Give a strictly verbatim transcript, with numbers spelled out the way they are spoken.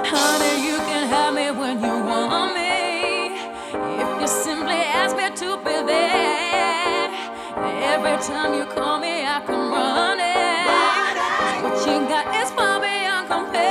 Honey, you can have me when you want me. If you simply ask me to be there. Every time you call me, I come running.